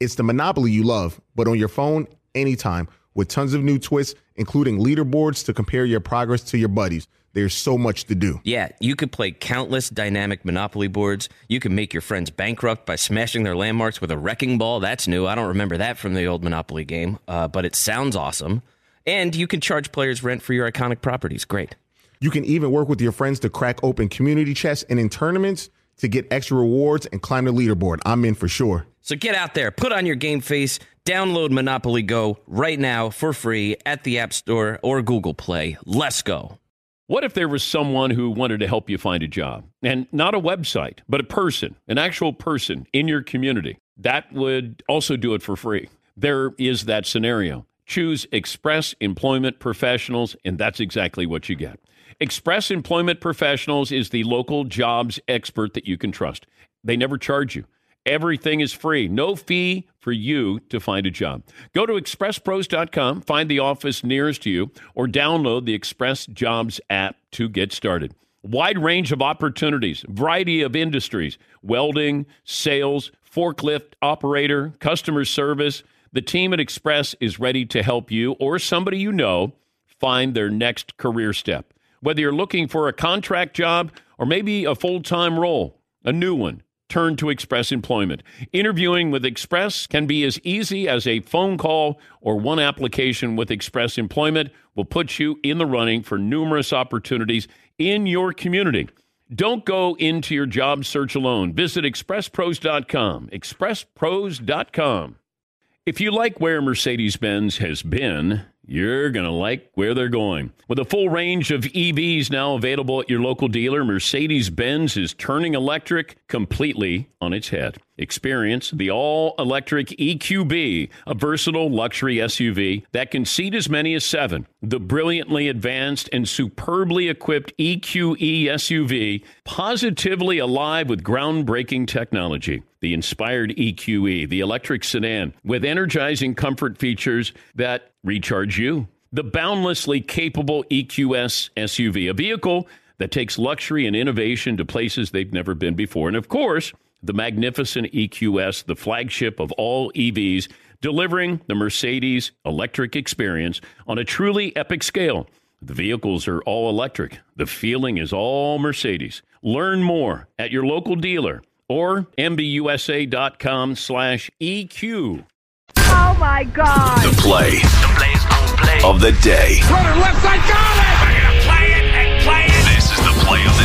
It's the Monopoly you love, but on your phone anytime with tons of new twists, including leaderboards to compare your progress to your buddies. There's so much to do. Yeah, you could play countless dynamic Monopoly boards. You can make your friends bankrupt by smashing their landmarks with a wrecking ball. That's new. I don't remember that from the old Monopoly game, uh, but it sounds awesome. And you can charge players rent for your iconic properties. Great. You can even work with your friends to crack open community chests and in tournaments to get extra rewards and climb the leaderboard. I'm in for sure. So get out there, put on your game face, download Monopoly Go right now for free at the App Store or Google Play. Let's go. What if there was someone who wanted to help you find a job? And not a website, but a person, an actual person in your community. That would also do it for free. There is that scenario. Choose Express Employment Professionals, and that's exactly what you get. Express Employment Professionals is the local jobs expert that you can trust. They never charge you. Everything is free. No fee for you to find a job. Go to express pros dot com, find the office nearest you, or download the Express Jobs app to get started. Wide range of opportunities, variety of industries, welding, sales, forklift operator, customer service. The team at Express is ready to help you or somebody you know find their next career step. Whether you're looking for a contract job or maybe a full-time role, a new one, turn to Express Employment. Interviewing with Express can be as easy as a phone call, or one application with Express Employment will put you in the running for numerous opportunities in your community. Don't go into your job search alone. Visit express pros dot com. express pros dot com. If you like where Mercedes-Benz has been, you're going to like where they're going. With a full range of E Vs now available at your local dealer, Mercedes-Benz is turning electric completely on its head. Experience the all-electric E Q B, a versatile luxury S U V that can seat as many as seven. The brilliantly advanced and superbly equipped E Q E S U V, positively alive with groundbreaking technology. The inspired E Q E, the electric sedan, with energizing comfort features that recharge you. The boundlessly capable E Q S S U V, a vehicle that takes luxury and innovation to places they've never been before. And of course, the magnificent E Q S, the flagship of all E Vs, delivering the Mercedes electric experience on a truly epic scale. The vehicles are all electric. The feeling is all Mercedes. Learn more at your local dealer or M B U S A dot com slash E Q. Oh, my God. The play, The play's gonna play. of the day. Runner left side, got it. We're going to play it and play it. This is the play of the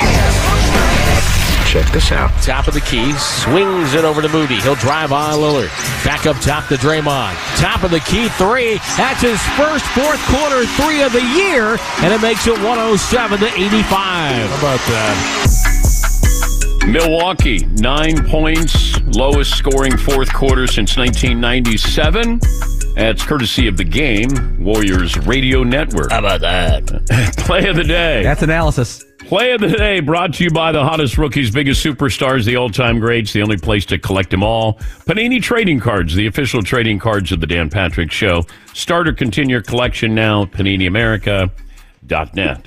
day. Check this out. Top of the key, swings it over to Moody. He'll drive on Lillard. Back up top to Draymond. Top of the key, three. That's his first fourth quarter three of the year, and it makes it one oh seven to eighty-five. How about that? Milwaukee, nine points, lowest scoring fourth quarter since nineteen ninety-seven. That's courtesy of the Game, Warriors Radio Network. How about that? Play of the day. That's analysis. Play of the day brought to you by the hottest rookies, biggest superstars, the all-time greats, the only place to collect them all. Panini Trading Cards, the official trading cards of the Dan Patrick Show. Start or continue your collection now, panini america dot net.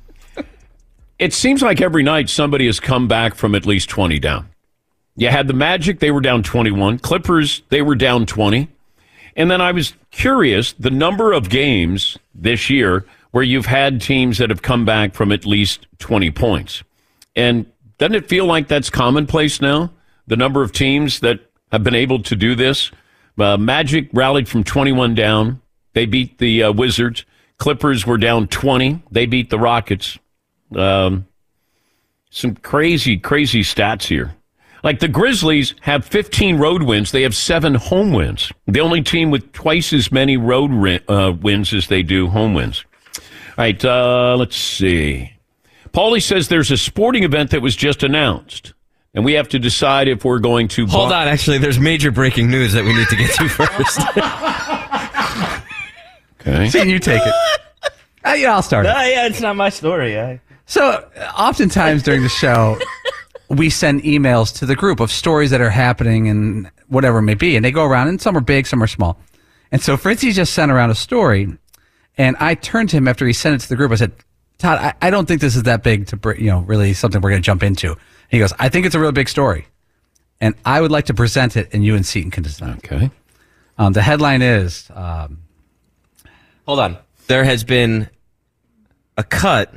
It seems like every night somebody has come back from at least twenty down. You had the Magic, they were down twenty-one. Clippers, they were down twenty. And then I was curious, the number of games this year where you've had teams that have come back from at least twenty points. And doesn't it feel like that's commonplace now? The number of teams that have been able to do this? Uh, Magic rallied from twenty-one down. They beat the uh, Wizards. Clippers were down twenty. They beat the Rockets. Um, some crazy, crazy stats here. Like the Grizzlies have fifteen road wins. They have seven home wins. The only team with twice as many road ri- uh, wins as they do home wins. All right, uh, let's see. Paulie says there's a sporting event that was just announced, and we have to decide if we're going to... Hold bar- on, actually, there's major breaking news that we need to get to first. Okay. See, you take it. Uh, yeah, I'll start it. No, yeah, it's not my story. I... So, oftentimes during the show, we send emails to the group of stories that are happening and whatever it may be, and they go around, and some are big, some are small. And so Fritzy just sent around a story, and I turned to him after he sent it to the group. I said, Todd, I, I don't think this is that big to, you know, really something we're going to jump into. And he goes, I think it's a really big story. and I would like to present it, and you and Seton can decide. Okay. Um, the headline is... Um, Hold on. There has been a cut.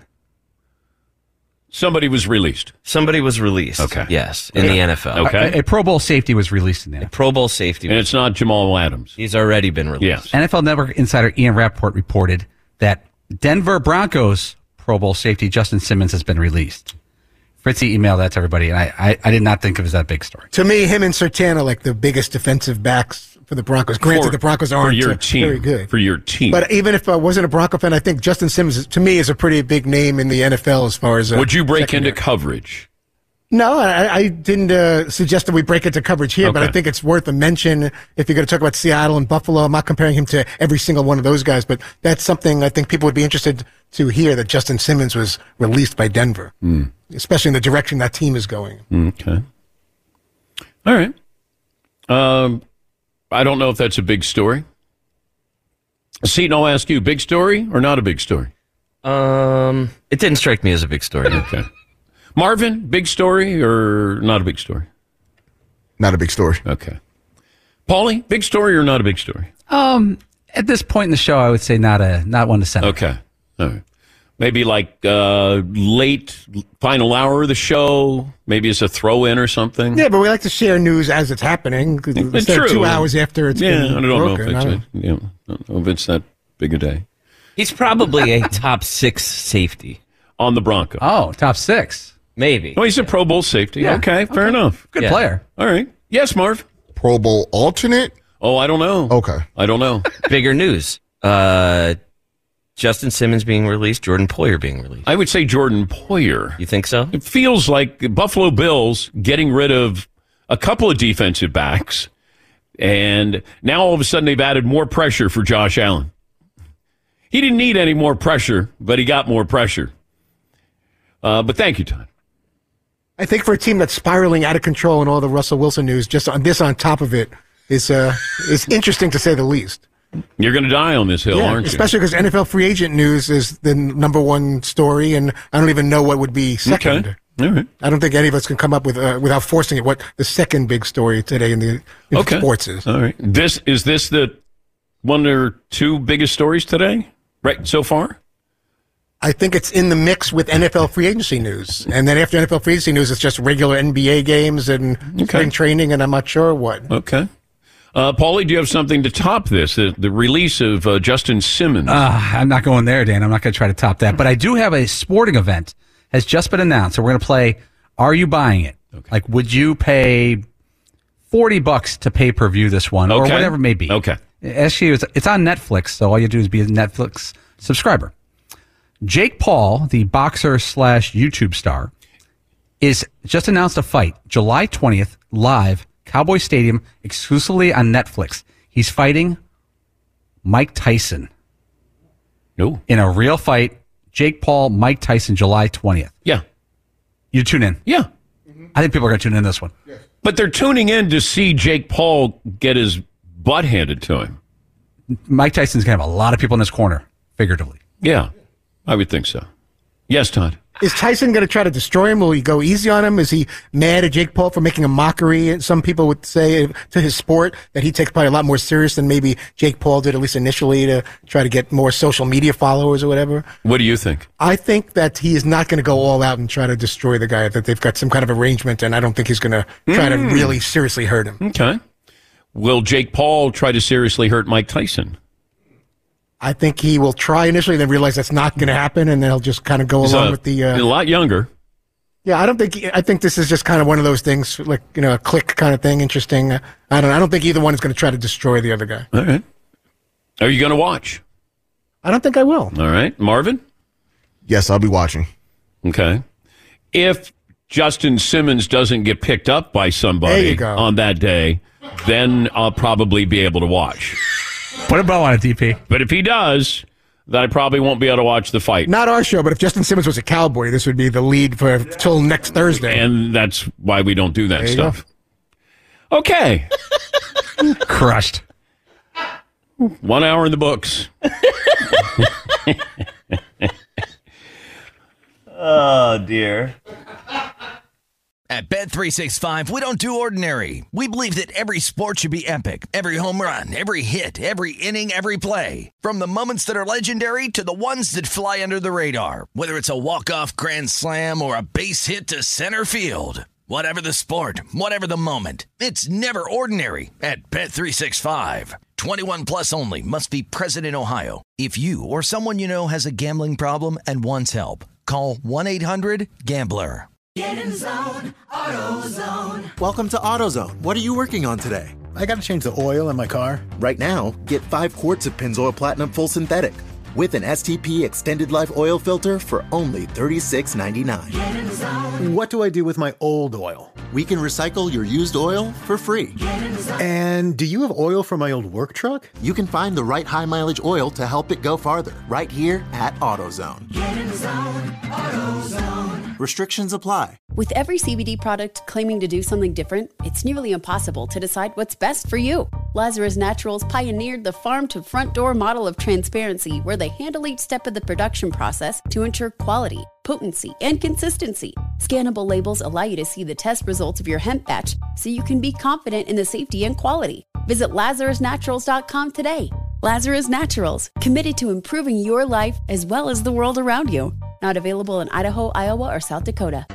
Somebody was released. Somebody was released. Okay. Yes, in Okay. the N F L. Okay. A, a Pro Bowl safety was released in the N F L. A Pro Bowl safety. And it's not Jamal Adams. He's already been released. Yes. N F L Network insider Ian Rappaport reported that Denver Broncos Pro Bowl safety Justin Simmons has been released. Fritzy emailed that to everybody, and I, I, I did not think it was that big story. To me, him and Surtain are like the biggest defensive backs for the Broncos. Granted, For- the Broncos for aren't your uh, team. very good. For your team. But even if I wasn't a Bronco fan, I think Justin Simmons, to me, is a pretty big name in the N F L as far as... Uh, Would you break secondary. into coverage? No, I, I didn't uh, suggest that we break into coverage here, but Okay. I think it's worth a mention if you're going to talk about Seattle and Buffalo. I'm not comparing him to every single one of those guys, but that's something I think people would be interested to hear, that Justin Simmons was released by Denver, Mm. especially in the direction that team is going. Okay. All right. Um, I don't know if that's a big story. Seton, I'll ask you, big story or not a big story? Um, it didn't strike me as a big story. Okay. Marvin, big story or not a big story? Not a big story. Okay. Paulie, big story or not a big story? Um, at this point in the show, I would say not a not one to send. Okay. All right. Maybe like uh, late final hour of the show. Maybe it's a throw in or something. Yeah, but we like to share news as it's happening instead True. of two hours after it's yeah, been I don't know broken. if it's I a, don't- yeah, I don't know if it's that big a day He's probably a top six safety. on the Broncos. Oh, top six. Maybe. Oh, he's a Pro Bowl safety. Yeah. Okay, fair enough. Good Yeah. player. All right. Yes, Marv. Pro Bowl alternate? Oh, I don't know. Okay. I don't know. Bigger news. Uh, Justin Simmons being released, Jordan Poyer being released. I would say Jordan Poyer. You think so? It feels like Buffalo Bills getting rid of a couple of defensive backs, and now all of a sudden they've added more pressure for Josh Allen. He didn't need any more pressure, but he got more pressure. Uh, but thank you, Todd. I think for a team that's spiraling out of control and all the Russell Wilson news, just on this on top of it is uh, is interesting to say the least. You're going to die on this hill, Yeah, aren't you? especially because N F L free agent news is the number one story, and I don't even know what would be second. Okay. All right. I don't think any of us can come up with uh, without forcing it what the second big story today in the in Okay. sports is. All right. This is this the one or two biggest stories today, right? So far. I think it's in the mix with N F L free agency news, and then after N F L free agency news, it's just regular N B A games and spring training, and I'm not sure what. Okay. Uh, Paulie, do you have something to top this? The, the release of uh, Justin Simmons. Uh, I'm not going there, Dan. I'm not going to try to top that. But I do have a sporting event has just been announced. So we're going to play Are You Buying It? Okay. Like, would you pay forty bucks to pay per view this one or Okay. whatever it may be? Okay. Actually, it's, it's on Netflix, so all you do is be a Netflix subscriber. Jake Paul, the boxer slash YouTube star, is just announced a fight July twentieth live, Cowboy Stadium, exclusively on Netflix. He's fighting Mike Tyson. No. In a real fight, Jake Paul, Mike Tyson, July twentieth. Yeah. You tune in. Yeah. I think people are going to tune in this one. But they're tuning in to see Jake Paul get his butt handed to him. Mike Tyson's going to have a lot of people in his corner, figuratively. Yeah, I would think so. Yes, Todd. Is Tyson going to try to destroy him? Will he go easy on him? Is he mad at Jake Paul for making a mockery? Some people would say to his sport that he takes probably a lot more serious than maybe Jake Paul did, at least initially, to try to get more social media followers or whatever. What do you think? I think that he is not going to go all out and try to destroy the guy, that they've got some kind of arrangement, and I don't think he's going to try to Mm. really seriously hurt him. Okay. Will Jake Paul try to seriously hurt Mike Tyson? I think he will try initially, then realize that's not going to happen, and then he'll just kind of go He's along a, with the... Uh, a lot younger. Yeah, I don't think. I think this is just kind of one of those things, like, you know, a click kind of thing. Interesting. I don't. I don't think either one is going to try to destroy the other guy. All right. Are you going to watch? I don't think I will. All right. Marvin? Yes, I'll be watching. Okay. If Justin Simmons doesn't get picked up by There somebody you go. on that day, then I'll probably be able to watch. Put a bow on it, D P. But if he does, then I probably won't be able to watch the fight. Not our show, but if Justin Simmons was a Cowboy, this would be the lead for till next Thursday. And that's why we don't do that There you stuff. Okay. Crushed. One hour in the books. Oh, dear. At Bet three sixty-five, we don't do ordinary. We believe that every sport should be epic. Every home run, every hit, every inning, every play. From the moments that are legendary to the ones that fly under the radar. Whether it's a walk-off grand slam or a base hit to center field. Whatever the sport, whatever the moment, it's never ordinary at Bet three sixty-five. twenty-one plus only. Must be present in Ohio. If you or someone you know has a gambling problem and wants help, call one eight hundred gambler. Get in zone, AutoZone. Welcome to AutoZone. What are you working on today? I got to change the oil in my car. Right now, get five quarts of Pennzoil Platinum Full Synthetic with an S T P Extended Life Oil Filter for only thirty-six ninety-nine. Get in zone. What do I do with my old oil? We can recycle your used oil for free. Get in zone. And do you have oil for my old work truck? You can find the right high mileage oil to help it go farther right here at AutoZone. Get in zone, AutoZone. Restrictions apply. With every C B D product claiming to do something different, it's nearly impossible to decide what's best for you. Lazarus Naturals pioneered the farm-to-front-door model of transparency where they handle each step of the production process to ensure quality, potency, and consistency. Scannable labels allow you to see the test results of your hemp batch so you can be confident in the safety and quality. Visit lazarus naturals dot com today. Lazarus Naturals, committed to improving your life as well as the world around you. Not available in Idaho, Iowa, or South Dakota.